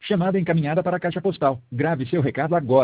Chamada encaminhada para a caixa postal. Grave seu recado agora.